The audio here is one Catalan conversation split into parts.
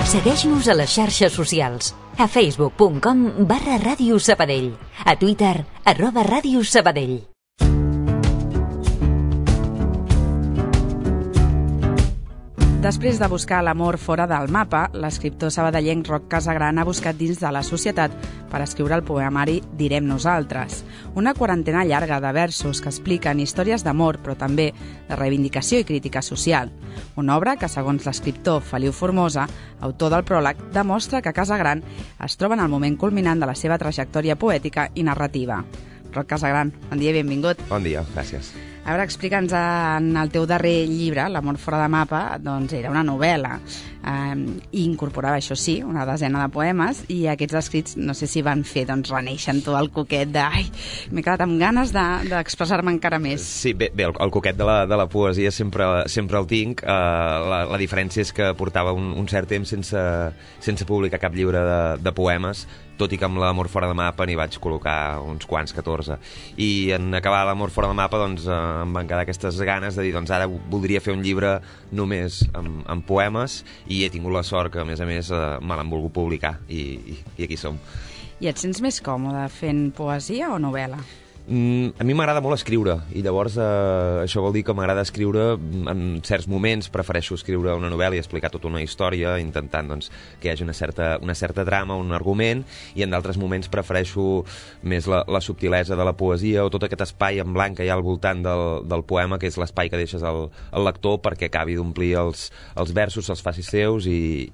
Segueix-nos a les xarxes socials. A facebook.com/Ràdio Sabadell. A Twitter, @Ràdio Sabadell. Després de buscar l'amor fora del mapa, l'escriptor sabadellenc Roc Casagran ha buscat dins de la societat per escriure el poemari Direm nosaltres, una quarantena llarga de versos que expliquen històries d'amor, però també de reivindicació i crítica social. Una obra que, segons l'escriptor Feliu Formosa, autor del pròleg, demostra que Casagran es troba en el moment culminant de la seva trajectòria poètica i narrativa. Roc Casagran, bon dia i benvingut. Bon dia, gràcies. A veure, explica'ns, en el teu darrer llibre, L'amor fora de mapa, doncs era una novel·la i incorporava, això sí, una desena de poemes, i aquests escrits no sé si van fer renéixer en tu el coquet de ai, m'he quedat amb ganes d'expressar-me encara més. Sí, bé, el coquet de la poesia sempre el tinc. La diferència és que portava un cert temps sense publicar cap llibre de poemes, tot i que amb l'amor fora de mapa n'hi vaig col·locar uns quants, 14. I en acabar l'amor fora de mapa doncs em van quedar aquestes ganes de dir doncs ara voldria fer un llibre només amb poemes, i he tingut la sort que a més me l'han volgut publicar i aquí som. I et sents més còmode fent poesia o novel·la? A mi m'agrada molt escriure, i llavors això vol dir que m'agrada escriure. En certs moments prefereixo escriure una novel·la i explicar tota una història, intentant doncs, que hi hagi una certa trama, un argument, i en d'altres moments prefereixo més la subtilesa de la poesia o tot aquest espai en blanc que hi ha al voltant del poema, que és l'espai que deixes al lector perquè acabi d'omplir els versos, se'ls faci seus i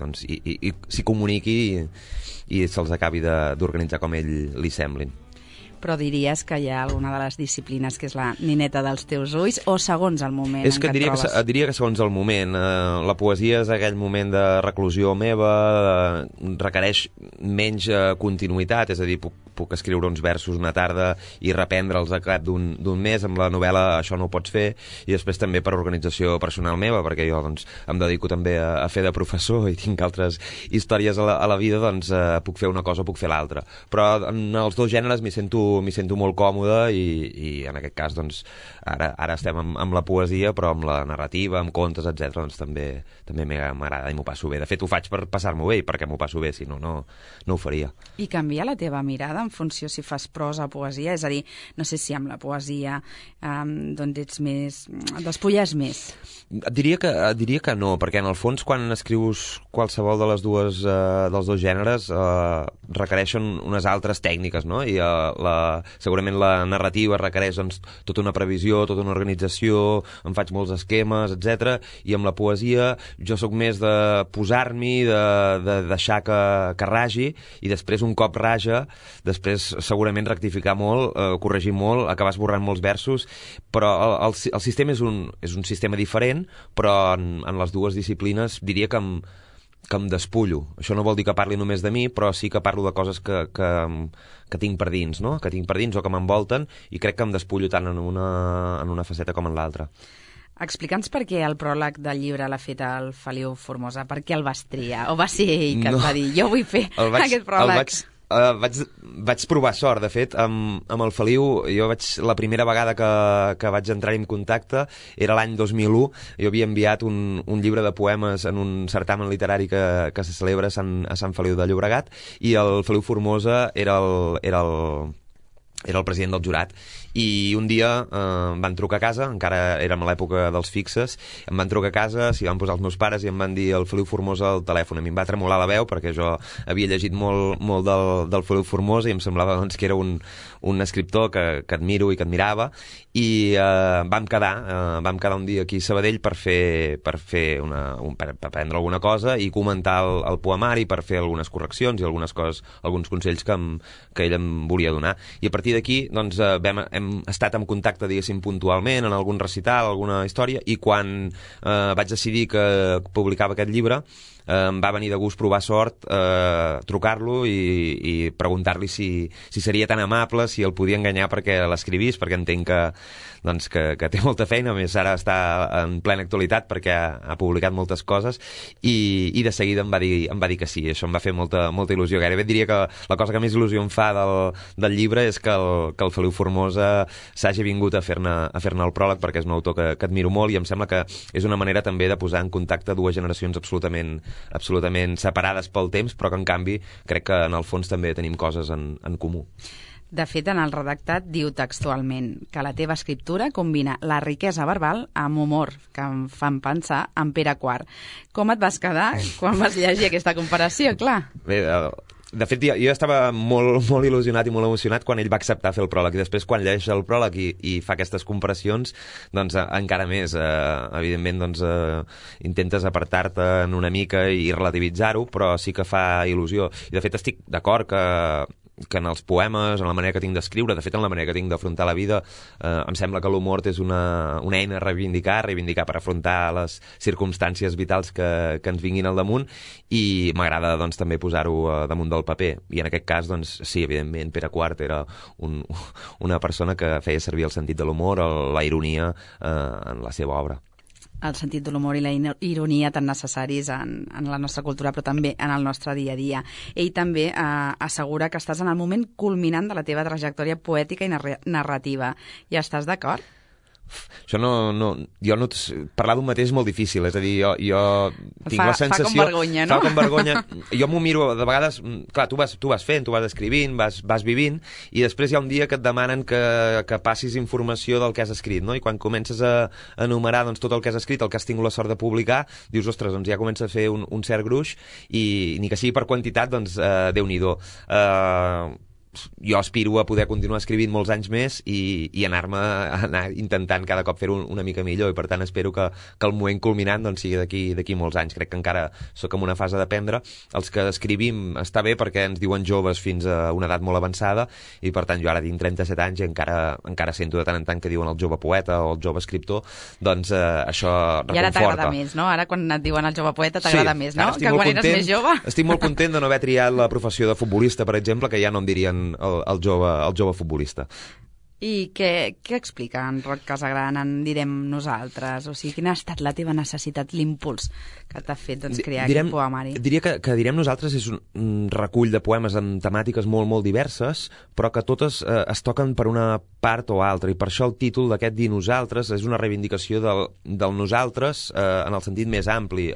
s'hi comuniqui i se'ls acabi d'organitzar com ell li semblin. Però diries que hi ha alguna de les disciplines que és la nineta dels teus ulls, o segons el moment en què et trobes? Diria que segons el moment. La poesia és aquell moment de reclusió meva, requereix menys continuïtat, és a dir, puc escriure uns versos una tarda i reprendre'ls al cap d'un mes. Amb la novel·la això no ho pots fer, i després també per organització personal meva, perquè jo em dedico també a fer de professor i tinc altres històries a la vida, doncs puc fer una cosa o puc fer l'altra. Però en els dos gèneres m'hi sento molt còmode, i en aquest cas doncs, ara estem amb la poesia, però amb la narrativa, amb contes, etc. doncs també m'agrada i m'ho passo bé. De fet, ho faig per passar-m'ho bé i perquè m'ho passo bé, si no ho faria. I canvia la teva mirada en funció si fas prosa o poesia? És a dir, no sé si amb la poesia doncs ets més... despulles més. Diria que no, perquè en el fons quan escrius qualsevol dels dos gèneres requereixen unes altres tècniques, no? I segurament la narrativa requereix doncs, tota una previsió, tota una organització, em faig molts esquemes, etc. I amb la poesia jo sóc més de posar-m'hi, de deixar que ragi, i després un cop raja, després segurament rectificar molt, corregir molt, acabar esborrant molts versos, però el sistema és un sistema diferent, però en les dues disciplines diria que em despullo. Això no vol dir que parli només de mi, però sí que parlo de coses que tinc per dins, no? Que tinc per dins o que m'envolten, i crec que em despullo tant en una faceta com en l'altra. Explica'ns per què el pròleg del llibre l'ha fet el Feliu Formosa. Per què el vas triar? O va ser ell que et va dir jo vull fer aquest pròleg? Vaig provar sort, de fet, amb el Feliu. La primera vegada que vaig entrar en contacte era l'any 2001. Jo havia enviat un llibre de poemes en un certamen literari que se celebra a Sant Feliu de Llobregat, i el Feliu Formosa era el president del jurat. I un dia em van trucar a casa, encara érem a l'època dels fixes, em van trucar a casa, s'hi van posar els meus pares i em van dir el Feliu Formosa al telèfon. A mi em va tremolar la veu perquè jo havia llegit molt del Feliu Formosa i em semblava doncs, que era un escriptor que admiro i que admirava, i vam quedar un dia aquí a Sabadell per aprendre alguna cosa i comentar el poemari, per fer algunes correccions i alguns consells que ell em volia donar. I a partir d'aquí doncs, hem estat en contacte, diguéssim, puntualment en algun recital, alguna història, i quan vaig decidir que publicava aquest llibre em va venir de gust provar sort, trucar-lo i preguntar-li si seria tan amable, si el podia enganyar perquè l'escrivís, perquè entenc que té molta feina, a més ara està en plena actualitat perquè ha publicat moltes coses, i de seguida em va dir que sí. Això em va fer molta il·lusió. Gairebé diria que la cosa que més il·lusió em fa del llibre és que que el Feliu Formosa s'hagi vingut a fer-ne el pròleg, perquè és un autor que admiro molt, i em sembla que és una manera també de posar en contacte dues generacions absolutament separades pel temps, però que en canvi crec que en el fons també tenim coses en comú. De fet, en el redactat diu textualment que la teva escriptura combina la riquesa verbal amb humor, que em fan pensar en Pere IV. Com et vas quedar quan vas llegir aquesta comparació? Clar. Bé, de fet, jo estava molt il·lusionat i molt emocionat quan ell va acceptar fer el pròleg, i després quan llegeix el pròleg i fa aquestes comparacions, doncs encara més. Evidentment, doncs, intentes apartar-te una mica i relativitzar-ho, però sí que fa il·lusió. I de fet estic d'acord que en els poemes, en la manera que tinc d'escriure, de fet en la manera que tinc d'afrontar la vida, em sembla que l'humor és una eina a reivindicar per afrontar les circumstàncies vitals que ens vinguin al damunt, i m'agrada doncs, també posar-ho damunt del paper. I en aquest cas, doncs, sí, evidentment, Pere IV era una persona que feia servir el sentit de l'humor, la ironia en la seva obra. El sentit de l'humor i la ironia tan necessaris en la nostra cultura, però també en el nostre dia a dia. Ell també assegura que estàs en el moment culminant de la teva trajectòria poètica i narrativa. I estàs d'acord? Això parlar d'un mateix és molt difícil, és a dir, jo tinc la sensació... Fa com vergonya, no? Fa com vergonya. Jo m'ho miro, de vegades, clar, tu vas fent, tu vas escrivint, vas vivint, i després hi ha un dia que et demanen que passis informació del que has escrit, no? I quan comences a enumerar doncs, tot el que has escrit, el que has tingut la sort de publicar, dius, ostres, doncs ja comença a fer un cert gruix, i ni que sigui per quantitat, doncs Déu-n'hi-do. Jo aspiro a poder continuar escrivint molts anys més i anar intentant cada cop fer-ho una mica millor, i per tant espero que el moment culminant doncs, sigui d'aquí molts anys. Crec que encara sóc en una fase d'aprendre. Els que escrivim està bé perquè ens diuen joves fins a una edat molt avançada, i per tant jo ara tinc 37 anys i encara sento de tant en tant que diuen el jove poeta o el jove escriptor, doncs això reconforta. I ara t'agrada més, no? Ara quan et diuen el jove poeta t'agrada més, no? Que quan eres més jove. Estic molt content de no haver triat la professió de futbolista, per exemple, que ja no em dirien el jove futbolista. I què explica en Roc Casagran en Direm Nosaltres? O sigui, quina ha estat la teva necessitat, l'impuls que t'ha fet crear aquest poemari? Diria que Direm Nosaltres és un recull de poemes amb temàtiques molt diverses, però que totes es toquen per una part o altra, i per això el títol d'aquest Dir Nosaltres és una reivindicació del nosaltres en el sentit més ampli,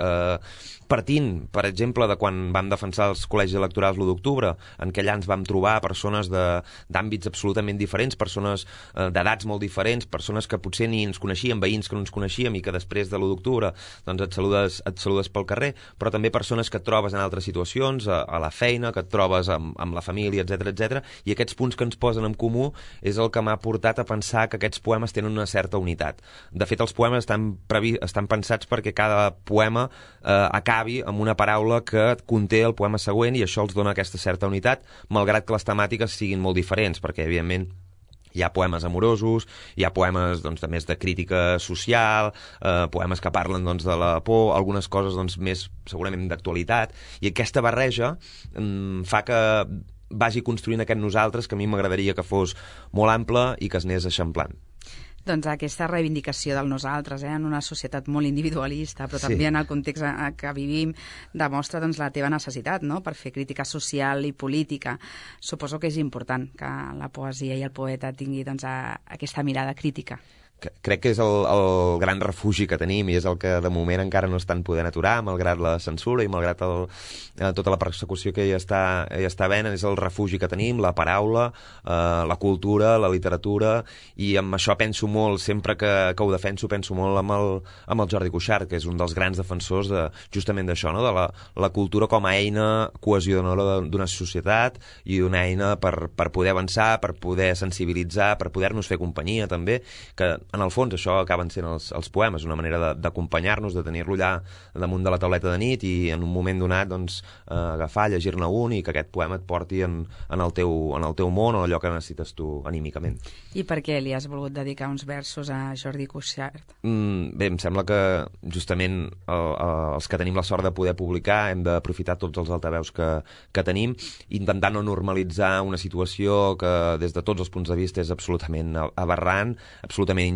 partint, per exemple, de quan vam defensar els col·legis electorals l'1 d'octubre, en què allà ens vam trobar persones d'àmbits absolutament diferents, persones d'edats molt diferents, persones que potser ni ens coneixíem, veïns que no ens coneixíem, i que després de l'1 d'octubre doncs et saludes pel carrer, però també persones que et trobes en altres situacions, a la feina, que et trobes amb la família, etc. I aquests punts que ens posen en comú és el que m'ha portat a pensar que aquests poemes tenen una certa unitat. De fet, els poemes estan pensats perquè cada poema acabi amb una paraula que conté el poema següent, i això els dona aquesta certa unitat, malgrat que les temàtiques siguin molt diferents, perquè, evidentment, hi ha poemes amorosos, hi ha poemes doncs, més de crítica social, poemes que parlen doncs, de la por, algunes coses doncs, més segurament d'actualitat, i aquesta barreja fa que vagi construint aquest nosaltres que a mi m'agradaria que fos molt ample i que es anés eixamplant. Doncs aquesta reivindicació del nosaltres, en una societat molt individualista, però també en el context que vivim, demostra doncs, la teva necessitat, no?, per fer crítica social i política. Suposo que és important que la poesia i el poeta tingui doncs, aquesta mirada crítica. Crec que és el gran refugi que tenim, i és el que de moment encara no estan podent aturar, malgrat la censura i malgrat tota la persecució que hi està havent. És el refugi que tenim, la paraula, la cultura, la literatura, i amb això penso molt, sempre que ho defenso, penso molt amb el Jordi Cuixart, que és un dels grans defensors justament d'això, no? De la cultura com a eina cohesionadora d'una societat i una eina per poder avançar, per poder sensibilitzar, per poder-nos fer companyia també, que en el fons això acaben sent els poemes, una manera d'acompanyar-nos, de tenir-lo allà damunt de la tauleta de nit i en un moment donat doncs, agafar, llegir-ne un, i que aquest poema et porti en el teu món o allò que necessites tu anímicament. I per què li has volgut dedicar uns versos a Jordi Cuixart? Bé, em sembla que justament els que tenim la sort de poder publicar hem d'aprofitar tots els altaveus que tenim, intentant no normalitzar una situació que des de tots els punts de vista és absolutament aberrant, absolutament injusta,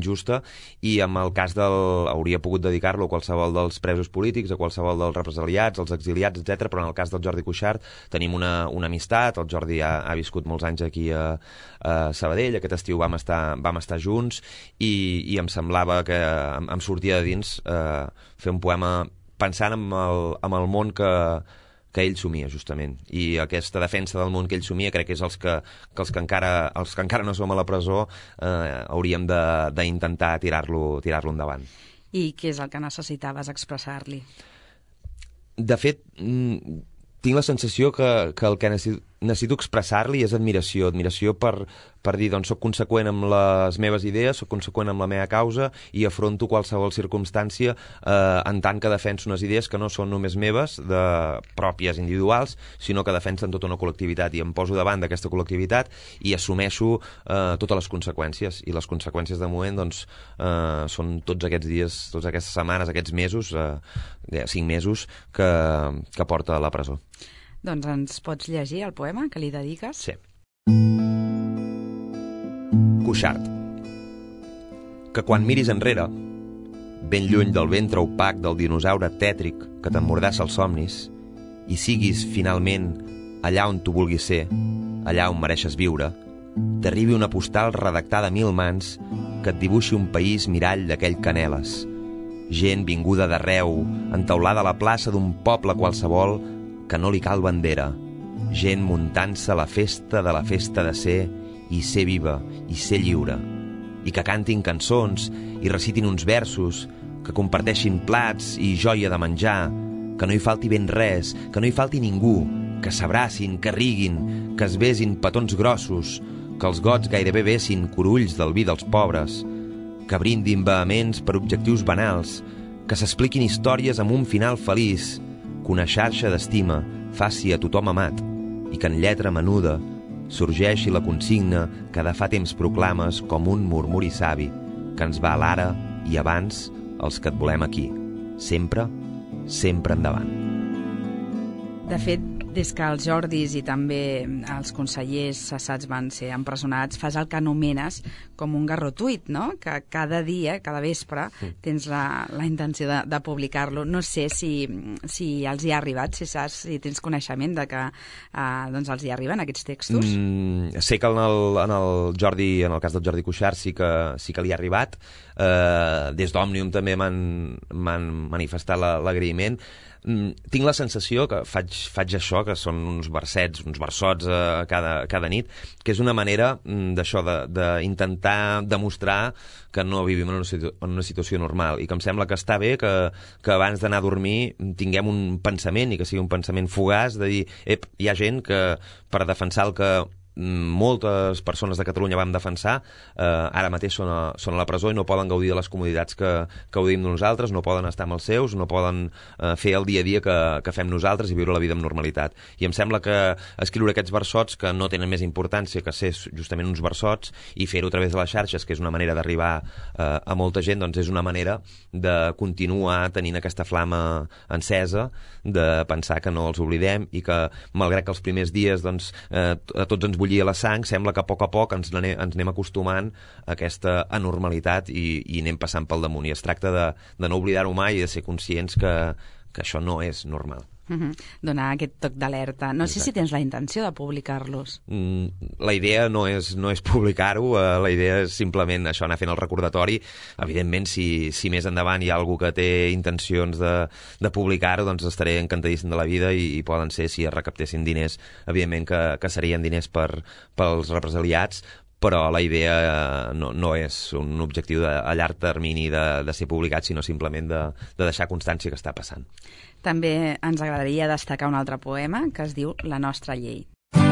injusta, i en el cas hauria pogut dedicar-lo a qualsevol dels presos polítics, a qualsevol dels represaliats, els exiliats, etc. Però en el cas del Jordi Cuixart tenim una amistat. El Jordi ha viscut molts anys aquí a Sabadell. Aquest estiu vam estar junts, i em semblava que em sortia de dins fer un poema pensant en el món que ell somia, justament. I aquesta defensa del món que ell somia crec que és els que encara no som a la presó hauríem d'intentar tirar-lo endavant. I què és el que necessitaves expressar-li? De fet, tinc la sensació que el que necessito expressar-li és admiració per dir, doncs, soc conseqüent amb les meves idees, soc conseqüent amb la meva causa i afronto qualsevol circumstància en tant que defenso unes idees que no són només meves, pròpies, individuals, sinó que defensen tota una col·lectivitat, i em poso davant d'aquesta col·lectivitat i assumeixo totes les conseqüències, i les conseqüències de moment doncs, són tots aquests dies, totes aquestes setmanes, aquests mesos, 5 mesos que porta a la presó. Doncs ens pots llegir el poema que li dediques? Sí. Cuixart. Que quan miris enrere, ben lluny del ventre opac del dinosaure tètric que t'emmordassa els somnis, i siguis, finalment, allà on tu vulguis ser, allà on mereixes viure, t'arribi una postal redactada a 1000 mans que et dibuixi un país mirall d'aquell que anheles. Gent vinguda d'arreu, entaulada a la plaça d'un poble qualsevol que no li cal bandera. Gent muntant-se a la festa de ser i ser viva i ser lliure. I que cantin cançons i recitin uns versos, que comparteixin plats i joia de menjar, que no hi falti ben res, que no hi falti ningú, que s'abracin, que riguin, que es besin petons grossos, que els gots gairebé bessin corulls del vi dels pobres, que brindin vehements per objectius banals, que s'expliquin històries amb un final feliç, que una xarxa d'estima faci a tothom amat i que en lletra menuda sorgeixi la consigna que de fa temps proclames com un murmuri savi, que ens va a l'ara i abans els que et volem aquí. Sempre, sempre endavant. De fet, des que els Jordis i també els consellers cessats van ser empresonats, fas el que anomenes com un garrotuit, no? Que cada dia, cada vespre, tens la intenció de publicar-lo. No sé si els hi ha arribat, si tens coneixement de que doncs els hi arriben aquests textos. Sé que en el cas del Jordi Cuixart sí que li ha arribat. Des d'Òmnium també m'han manifestat l'agraïment. Tinc la sensació que faig això, que són uns versots cada nit, que és una manera d'això, d'intentar demostrar que no vivim en una situació normal, i que em sembla que està bé que abans d'anar a dormir tinguem un pensament, i que sigui un pensament fugaç, de dir, hi ha gent que per defensar el que moltes persones de Catalunya vam defensar, ara mateix són a la presó i no poden gaudir de les comoditats que gaudim nosaltres, no poden estar amb els seus, no poden fer el dia a dia que fem nosaltres i viure la vida amb normalitat. I em sembla que escriure aquests versots, que no tenen més importància que ser justament uns versots, i fer-ho a través de les xarxes, que és una manera d'arribar a molta gent, doncs és una manera de continuar tenint aquesta flama encesa, de pensar que no els oblidem, i que, malgrat que els primers dies doncs, a tots ens bullia la sang, sembla que a poc ens anem acostumant a aquesta anormalitat i anem passant pel damunt. I es tracta de no oblidar-ho mai i de ser conscients que això no és normal. Donar aquest toc d'alerta. No sé si tens la intenció de publicar-los. La idea no és publicar-ho, la idea és simplement això, anar fent el recordatori. Evidentment, si més endavant hi ha algú que té intencions de publicar-ho, doncs estaré encantadíssim de la vida, i poden ser, si es recaptessin diners, evidentment que serien diners pels represaliats, però la idea no és un objectiu a llarg termini de ser publicat, sinó simplement de deixar constància que està passant. També ens agradaria destacar un altre poema que es diu La nostra llei.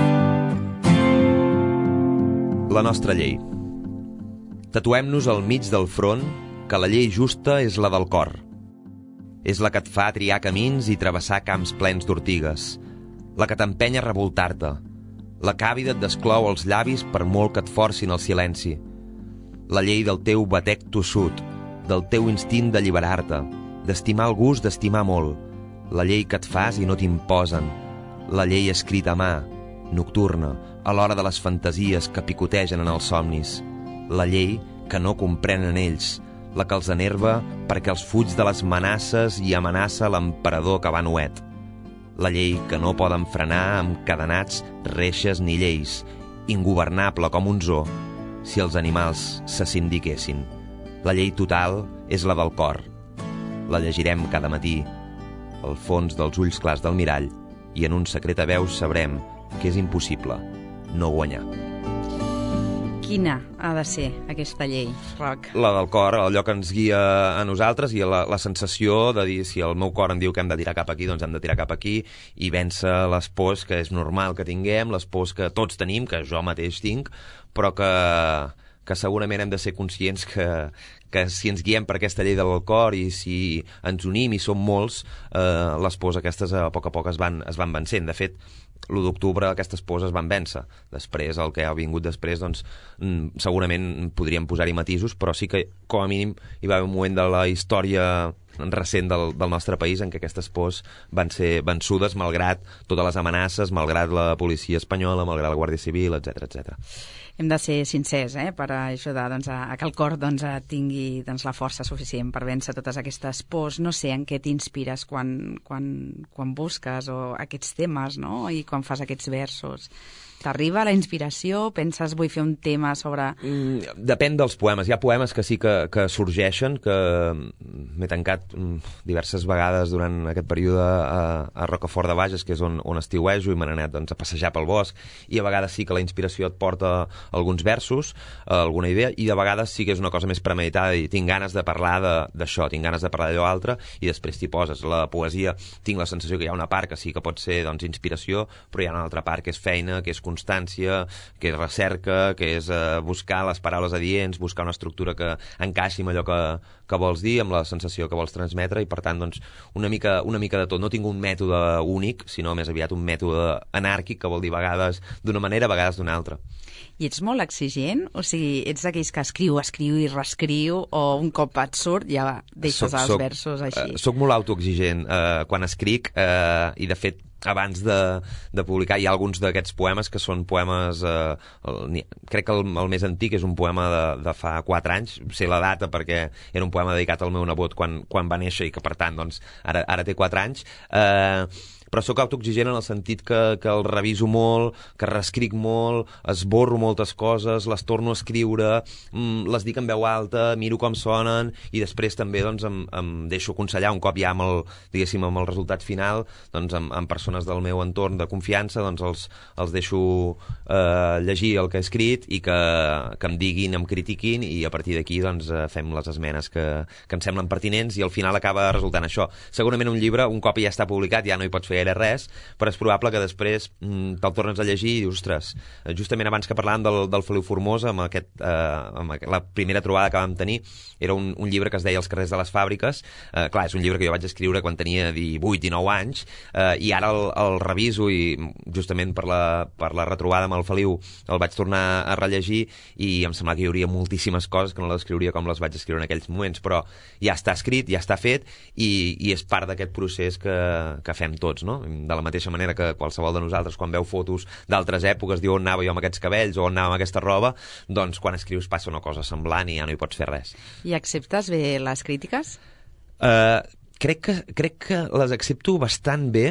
La nostra llei. Tatuem-nos al mig del front que la llei justa és la del cor. És la que et fa triar camins i travessar camps plens d'ortigues, la que t'empenya a revoltar-te, la càvida et desclou els llavis per molt que et forcin el silenci, la llei del teu batec tossut, del teu instint d'alliberar-te, d'estimar el gust d'estimar molt, la llei que et fas i no t'imposen, la llei escrita a mà, nocturna, a l'hora de les fantasies que picotegen en els somnis, la llei que no comprenen ells, la que els enerva perquè els fuig de les amenaces i amenaça l'emperador que va nuet. La llei que no poden frenar amb cadenats, reixes ni lleis, ingovernable com un zoo, si els animals se sindiquessin. La llei total és la del cor. La llegirem cada matí, al fons dels ulls clars del mirall, i en un secret a veus sabrem que és impossible no guanyar. Quina ha de ser aquesta llei, Roc? La del cor, allò que ens guia a nosaltres i la sensació de dir si el meu cor em diu que hem de tirar cap aquí, doncs hem de tirar cap aquí i vèncer les pors que és normal que tinguem, les pors que tots tenim, que jo mateix tinc, però que segurament hem de ser conscients que si ens guiem per aquesta llei del cor i si ens unim i som molts, les pors aquestes a poc es van vencent. De fet, l'1 d'octubre aquestes pors es van vèncer. Després, el que ha vingut després, doncs, segurament podríem posar-hi matisos, però sí que, com a mínim, hi va haver un moment de la història recent del nostre país en què aquestes pors van ser vençudes malgrat totes les amenaces, malgrat la policia espanyola, malgrat la Guàrdia Civil, etc. Hem de ser sincers, per ajudar a que el cor tingui la força suficient per vèncer totes aquestes pors. No sé en què t'inspires quan busques aquests temes, no? I quan fas aquests versos. T'arriba la inspiració? Penses, vull fer un tema sobre... Depèn dels poemes. Hi ha poemes que sí que sorgeixen, que m'he tancat diverses vegades durant aquest període a Rocafort de Bages, que és on estiuejo, i me n'he anat a passejar pel bosc, i a vegades sí que la inspiració et porta alguns versos, alguna idea, i de vegades sí que és una cosa més premeditada, i tinc ganes de parlar d'això, tinc ganes de parlar d'allò altre, i després t'hi poses. La poesia, tinc la sensació que hi ha una part que sí que pot ser inspiració, però hi ha una altra part que és feina, que és constància, que és recerca, que és buscar les paraules adients, buscar una estructura que encaixi amb allò que vols dir, amb la sensació que vols transmetre, i per tant, doncs, una mica de tot. No tinc un mètode únic, sinó més aviat un mètode anàrquic, que vol dir vegades d'una manera, vegades d'una altra. I ets molt exigent? O sigui, ets d'aquells que escriu i reescriu, o un cop et surt ja deixes els versos així? Soc molt autoexigent quan escric, i de fet abans de publicar hi ha alguns d'aquests poemes que són poemes, crec que el més antic és un poema de fa 4 anys, sé la data perquè era un poema dedicat al meu nebot quan va néixer, i que per tant doncs, ara té 4 anys, però sóc autoexigent en el sentit que el reviso molt, que reescric molt, esborro moltes coses, les torno a escriure, les dic en veu alta, miro com sonen, i després també doncs, em deixo aconsellar un cop ja amb el resultat final, doncs, amb persones del meu entorn de confiança, doncs els deixo llegir el que he escrit i que em diguin, em critiquin, i a partir d'aquí doncs, fem les esmenes que em semblen pertinents, i al final acaba resultant això. Segurament un llibre, un cop ja està publicat, ja no hi pots fer res, però és probable que després te'l tornes a llegir i dius, ostres, justament abans que parlàvem del Feliu Formosa, amb la primera trobada que vam tenir, era un llibre que es deia Els carrers de les fàbriques. Clar, és un llibre que jo vaig escriure quan tenia 18, 19 anys, i ara el reviso, i justament per la retrobada amb el Feliu el vaig tornar a rellegir, i em sembla que hi hauria moltíssimes coses que no les escriuria com les vaig escriure en aquells moments, però ja està escrit, ja està fet, i és part d'aquest procés que fem tots, no? De la mateixa manera que qualsevol de nosaltres, quan veu fotos d'altres èpoques, diu on anava jo amb aquests cabells o on anava amb aquesta roba, doncs quan escrius passa una cosa semblant i ja no hi pots fer res. I acceptes bé les crítiques? Crec que les accepto bastant bé,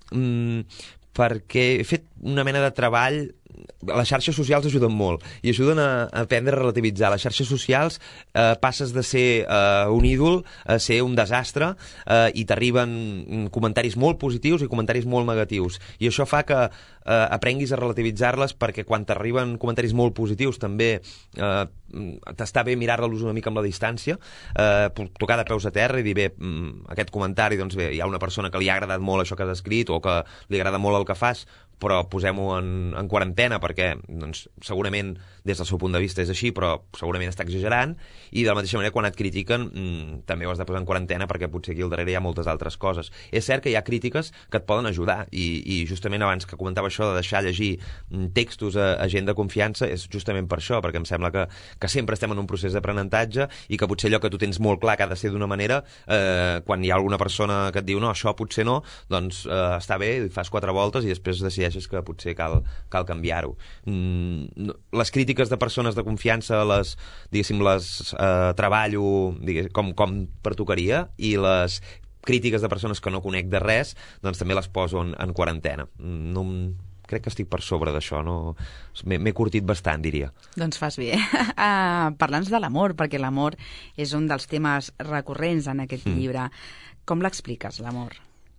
perquè he fet una mena de treball. Les xarxes socials ajuden molt i ajuden a aprendre a relativitzar. Les xarxes socials passes de ser un ídol a ser un desastre, i t'arriben comentaris molt positius i comentaris molt negatius, i això fa que aprenguis a relativitzar-les, perquè quan t'arriben comentaris molt positius també t'està bé mirar-los una mica amb la distància, tocar de peus a terra i dir, bé, aquest comentari, doncs bé, hi ha una persona que li ha agradat molt això que has escrit o que li agrada molt el que fas, però posem-ho en quarantena, perquè doncs, segurament des del seu punt de vista és així, però segurament està exagerant, i de la mateixa manera quan et critiquen també ho has de posar en quarantena, perquè potser aquí al darrere hi ha moltes altres coses. És cert que hi ha crítiques que et poden ajudar, i justament abans que comentava això de deixar llegir textos a gent de confiança, és justament per això, perquè em sembla que sempre estem en un procés d'aprenentatge, i que potser allò que tu tens molt clar que ha de ser d'una manera, quan hi ha alguna persona que et diu no, això potser no, doncs està bé, fas 4 voltes i després decideixes decideixes que potser cal canviar-ho. Les crítiques de persones de confiança les treballo com pertocaria, i les crítiques de persones que no conec de res, doncs també les poso en quarantena. Crec que estic per sobre d'això, no? M'he curtit bastant, diria. Doncs fas bé. Parla'ns de l'amor, perquè l'amor és un dels temes recurrents en aquest llibre. Com l'expliques, l'amor?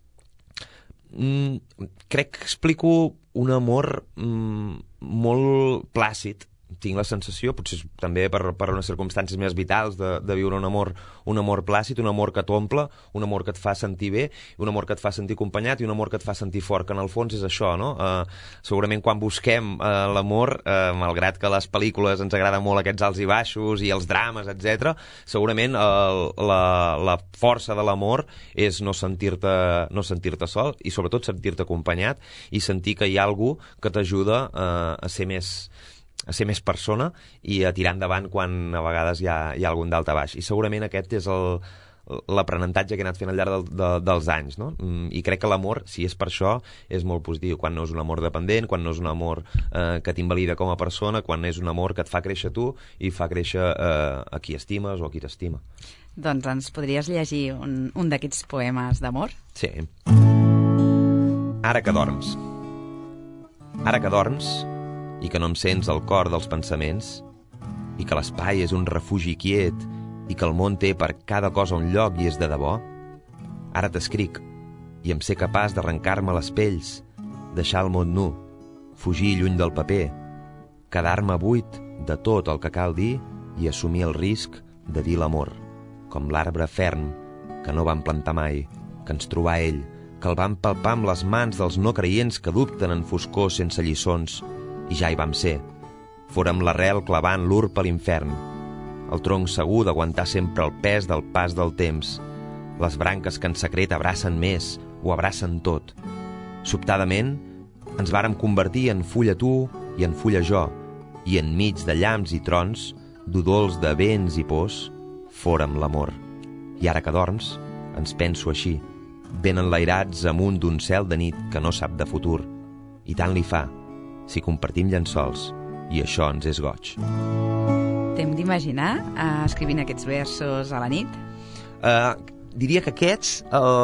Crec que explico un amor molt plàcid. Tinc la sensació, potser també per unes circumstàncies més vitals, de viure un amor plàcid, un amor que t'omple, un amor que et fa sentir bé, un amor que et fa sentir acompanyat i un amor que et fa sentir fort, que en el fons és això, no? Segurament quan busquem l'amor, malgrat que a les pel·lícules ens agraden molt aquests alts i baixos i els drames, etc., segurament la força de l'amor és no sentir-te sol, i sobretot sentir-te acompanyat i sentir que hi ha algú que t'ajuda a ser més persona i a tirar endavant quan a vegades hi ha algun dalt a baix. I segurament aquest és l'aprenentatge que he anat fent al llarg dels anys, no? I crec que l'amor, si és per això, és molt positiu, quan no és un amor dependent, quan no és un amor que t'invalida com a persona, quan és un amor que et fa créixer tu i fa créixer a qui estimes o a qui t'estima. Doncs ens podries llegir un d'aquests poemes d'amor? Sí. Ara que dorms. Ara que dorms i que no em sents el cor dels pensaments, i que l'espai és un refugi quiet, i que el món té per cada cosa un lloc i és de debò, ara t'escric, i em sé capaç d'arrencar-me les pells, deixar el món nu, fugir lluny del paper, quedar-me buit de tot el que cal dir i assumir el risc de dir l'amor, com l'arbre ferm que no vam plantar mai, que ens trobà ell, que el vam palpar amb les mans dels no creients que dubten en foscor sense lliçons, i ja hi vam ser. Fórem l'arrel clavant l'urp a l'infern, el tronc segur d'aguantar sempre el pes del pas del temps, les branques que en secret abracen més, ho abracen tot. Sobtadament, ens vàrem convertir en fulla tu i en fulla jo, i enmig de llamps i trons, d'udols de vents i pors, fórem l'amor. I ara que dorms, ens penso així, ben enlairats amunt d'un cel de nit que no sap de futur, i tant li fa, si compartim llençols, i això ens és goig. T'hem d'imaginar escrivint aquests versos a la nit? Diria que aquests,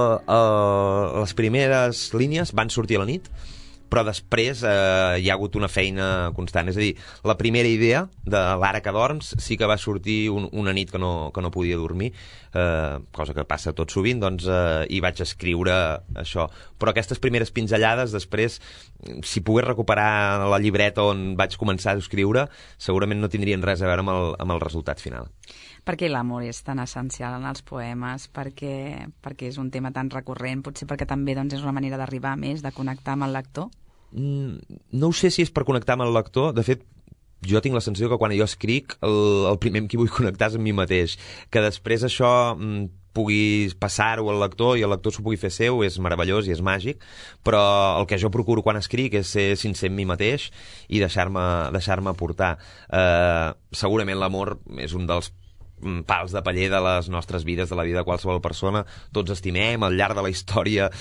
les primeres línies van sortir a la nit, però després hi ha hagut una feina constant. És a dir, la primera idea de l'ara que dorms sí que va sortir una nit que no podia dormir, cosa que passa tot sovint, doncs hi vaig escriure això. Però aquestes primeres pinzellades, després, si pogués recuperar la llibreta on vaig començar a escriure, segurament no tindrien res a veure amb el resultat final. Per què l'amor és tan essencial en els poemes? Perquè és un tema tan recurrent? Potser perquè també és una manera d'arribar més, de connectar amb el lector? No ho sé si és per connectar amb el lector. De fet, jo tinc la sensació que quan jo escric, el primer amb qui vull connectar és amb mi mateix. Que després això pugui passar-ho al lector i el lector s'ho pugui fer seu, és meravellós i és màgic, però el que jo procuro quan escric és ser sincer amb mi mateix i deixar-me portar. Segurament l'amor és un dels pals de paller de les nostres vides, de la vida de qualsevol persona. Tots estimem, al llarg de la història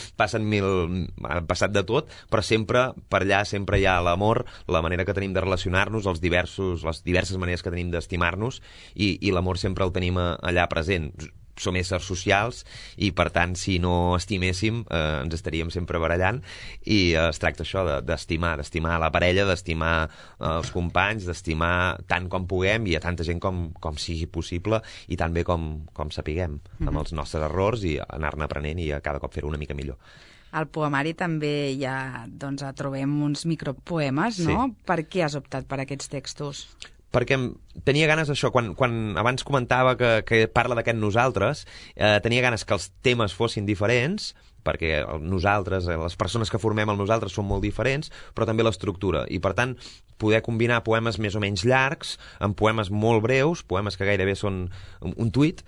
ha passat de tot, però sempre per allà sempre hi ha l'amor, la manera que tenim de relacionar-nos, les diverses maneres que tenim d'estimar-nos, i l'amor sempre el tenim allà present. Som éssers socials i, per tant, si no estiméssim, ens estaríem sempre barallant, i es tracta això d'estimar la parella, d'estimar els companys, d'estimar tant com puguem i a tanta gent com sigui possible i tan bé com sapiguem, amb els nostres errors, i anar-ne aprenent i a cada cop fer-ho una mica millor. Al poemari també trobem uns micropoemes, no? Sí. Per què has optat per aquests textos? Perquè tenia ganes d'això, quan abans comentava que parla d'aquest nosaltres, tenia ganes que els temes fossin diferents, perquè nosaltres, les persones que formem el nosaltres són molt diferents, però també l'estructura, i per tant poder combinar poemes més o menys llargs amb poemes molt breus, poemes que gairebé són un tuit,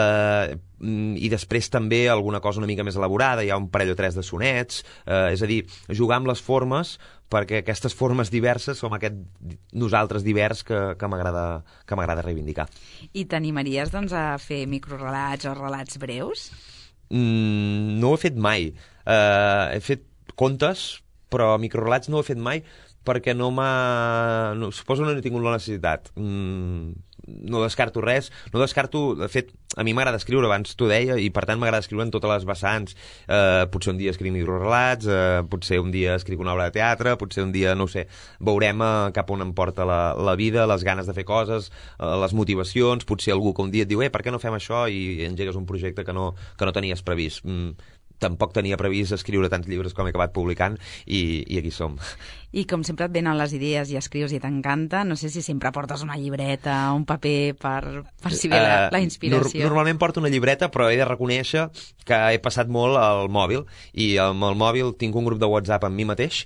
i després també alguna cosa una mica més elaborada, hi ha un parell o tres de sonets, és a dir, jugar amb les formes, perquè aquestes formes diverses som aquest nosaltres divers que m'agrada reivindicar. I t'animaries a fer microrelats o relats breus? No ho he fet mai. He fet contes, però microrelats no ho he fet mai perquè suposo no he tingut la necessitat. No descarto res, de fet, a mi m'agrada escriure, abans t'ho deia, i per tant m'agrada escriure en totes les vessants. Potser un dia escric microrelats, potser un dia escric una obra de teatre, potser un dia, no ho sé, veurem cap on em porta la vida, les ganes de fer coses, les motivacions, potser algú que un dia et diu per què no fem això, i engegues un projecte que no tenies previst. Tampoc tenia previst escriure tants llibres com he acabat publicant i aquí som. I com sempre et venen les idees i escrius i t'encanta, no sé si sempre portes una llibreta, un paper per si ve la inspiració. Normalment porto una llibreta, però he de reconèixer que he passat molt al mòbil, i amb el mòbil tinc un grup de WhatsApp amb mi mateix,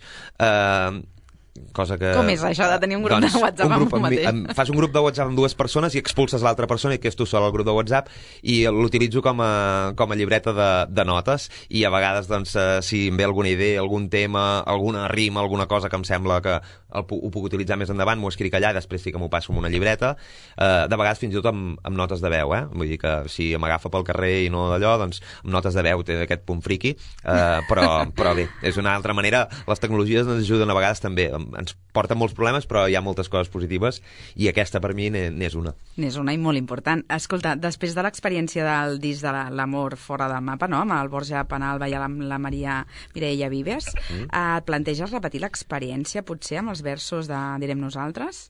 cosa que... Com és això de tenir un grup de WhatsApp amb un mateix? Fas un grup de WhatsApp amb dues persones i expulses l'altra persona i que és tu sol al grup de WhatsApp, i l'utilitzo com a llibreta de notes, i a vegades, doncs, si em ve alguna idea, algun tema, alguna rima, alguna cosa que em sembla que ho puc utilitzar més endavant, m'ho escric allà i després sí que m'ho passo en una llibreta, de vegades fins i tot amb notes de veu, vull dir que si m'agafa pel carrer i no d'allò, doncs amb notes de veu té aquest punt friqui, però bé, és una altra manera. Les tecnologies ens ajuden a vegades també, ens porten molts problemes, però hi ha moltes coses positives, i aquesta per mi n'és una. N'és una i molt important. Escolta, després de l'experiència del disc de l'amor fora del mapa, no?, amb el Borja Penalba i la Mireia Vives, et planteges repetir l'experiència, potser, amb els versos de Direm Nosaltres?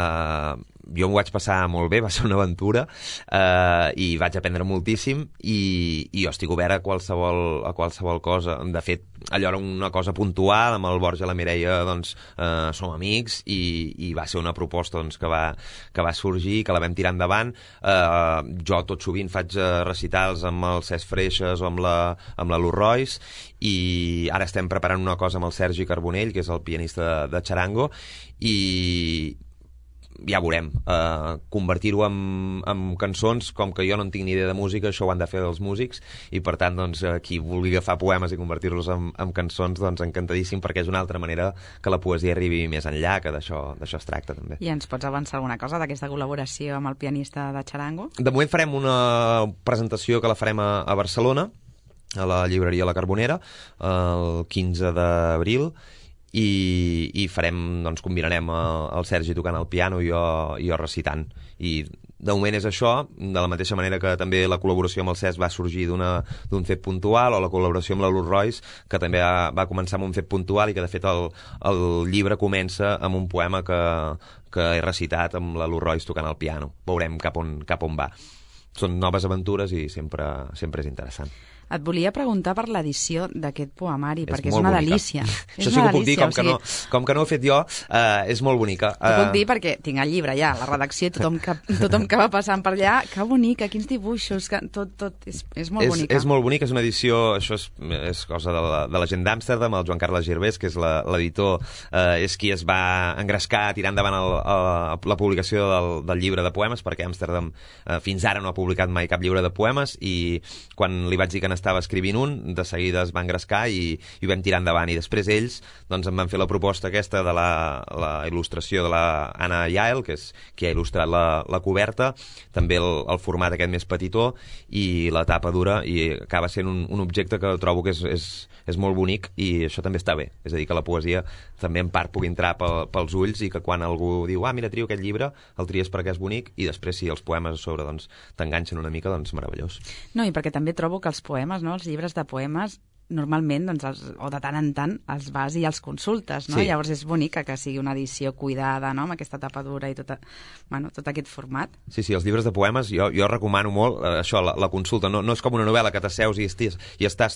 Jo m'ho vaig passar molt bé, va ser una aventura, i vaig aprendre moltíssim, i jo estic obert a qualsevol cosa. De fet, allò era una cosa puntual, amb el Borja i la Mireia, doncs, som amics, i va ser una proposta, doncs, que va sorgir, que la vam tirar endavant. Jo tot sovint faig recitals amb el Cesc Freixas o amb la Luz Royce, i ara estem preparant una cosa amb el Sergi Carbonell, que és el pianista de charango, i ja veurem, convertir-ho en cançons, com que jo no en tinc ni idea de música, això ho han de fer els músics, i per tant, doncs, qui vulgui agafar poemes i convertir-los en cançons, doncs encantadíssim, perquè és una altra manera que la poesia arribi més enllà, que d'això es tracta també. I ens pots avançar alguna cosa d'aquesta col·laboració amb el pianista de charango? De moment farem una presentació que la farem a Barcelona, a la llibreria La Carbonera, el 15 d'abril, i farem, doncs, combinarem el Sergi tocant el piano i jo recitant, i de moment és això, de la mateixa manera que també la col·laboració amb el Cesc va sorgir d'un fet puntual, o la col·laboració amb la Luz Royce, que també va començar amb un fet puntual, i que de fet el llibre comença amb un poema que he recitat amb la Luz Royce tocant el piano. Veurem cap on va. Són noves aventures i sempre és interessant. Et volia preguntar per l'edició d'aquest poemari, perquè és una delícia. Això sí que ho puc dir, com que no ho he fet jo, és molt bonica. T'ho puc dir perquè tinc el llibre ja, la redacció, tothom que va passant per allà, que bonica, quins dibuixos, tot és molt bonica. És molt bonica, és una edició, això és cosa de la gent d'Amsterdam, el Joan Carles Girbés, que és l'editor, és qui es va engrescar a tirar endavant la publicació del llibre de poemes, perquè Amsterdam fins ara no ha publicat mai cap llibre de poemes, i quan li vaig dir que n'estava escrivint un, de seguida es va engrescar i ho vam tirar endavant, i després ells doncs em van fer la proposta aquesta de la il·lustració de la Anna Yael, que és qui ha il·lustrat la coberta, també el format aquest més petitó i la tapa dura, i acaba sent un objecte que trobo que és molt bonic, i això també està bé, és a dir, que la poesia també en part pugui entrar pels ulls, i que quan algú diu, mira, trio aquest llibre, el tries perquè és bonic, i després si els poemes a sobre doncs t'enganxen una mica, doncs meravellós. No, i perquè també trobo que els poemes, no, els llibres de poemes, normalment, doncs, o de tant en tant, els vas i els consultes, no? Sí. Llavors és bonica que sigui una edició cuidada, no?, amb aquesta tapa dura i tot aquest format. Sí, els llibres de poemes, jo recomano molt això, la consulta. No és com una novel·la que t'asseus i estàs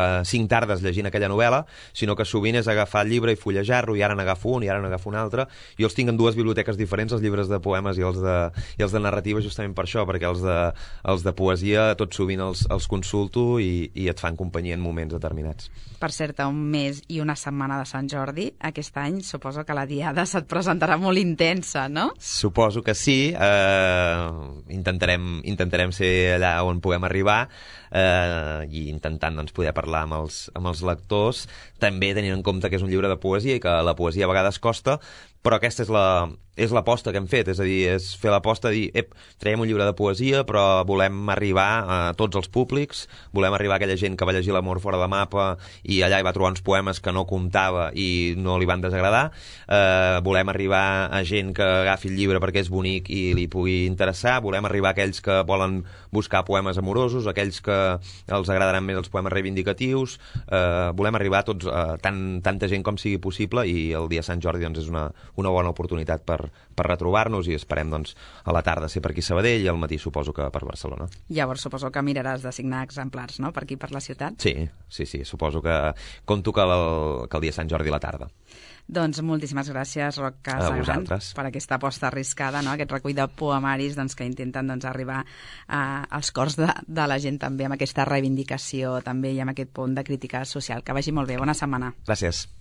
5 tardes llegint aquella novel·la, sinó que sovint és agafar el llibre i fullejar-lo, i ara n'agafo un, i ara n'agafo un altre. Jo els tinc en dues biblioteques diferents, els llibres de poemes i els de narrativa, justament per això, perquè els de poesia tot sovint els consulto i et fan companyia en moments determinats. Per cert, un mes i una setmana de Sant Jordi, aquest any suposo que la diada se't presentarà molt intensa, no? Suposo que sí. Intentarem ser allà on puguem arribar, i intentant, doncs, poder parlar amb els lectors, també tenint en compte que és un llibre de poesia i que la poesia a vegades costa, però aquesta és l'aposta que hem fet, és a dir, és fer l'aposta de dir, traiem un llibre de poesia, però volem arribar a tots els públics, volem arribar a aquella gent que va llegir L'amor fora de mapa i allà hi va trobar uns poemes que no comptava i no li van desagradar, volem arribar a gent que agafi el llibre perquè és bonic i li pugui interessar, volem arribar a aquells que volen buscar poemes amorosos, aquells que els agradaran més els poemes reivindicatius, volem arribar a tots, tanta gent com sigui possible, i el dia de Sant Jordi doncs, és una bona oportunitat per retrobar-nos, i esperem doncs, a la tarda ser per aquí a Sabadell i al matí suposo que per Barcelona. Llavors suposo que miraràs de signar exemplars, no?, per aquí, per la ciutat? Sí, suposo que compto que el dia de Sant Jordi a la tarda. Doncs moltíssimes gràcies, Roc Casagran, per aquesta aposta arriscada, no?, aquest recull de poemaris doncs, que intenten doncs, arribar als cors de la gent també, amb aquesta reivindicació també i amb aquest punt de crítica social. Que vagi molt bé. Bona setmana. Gràcies.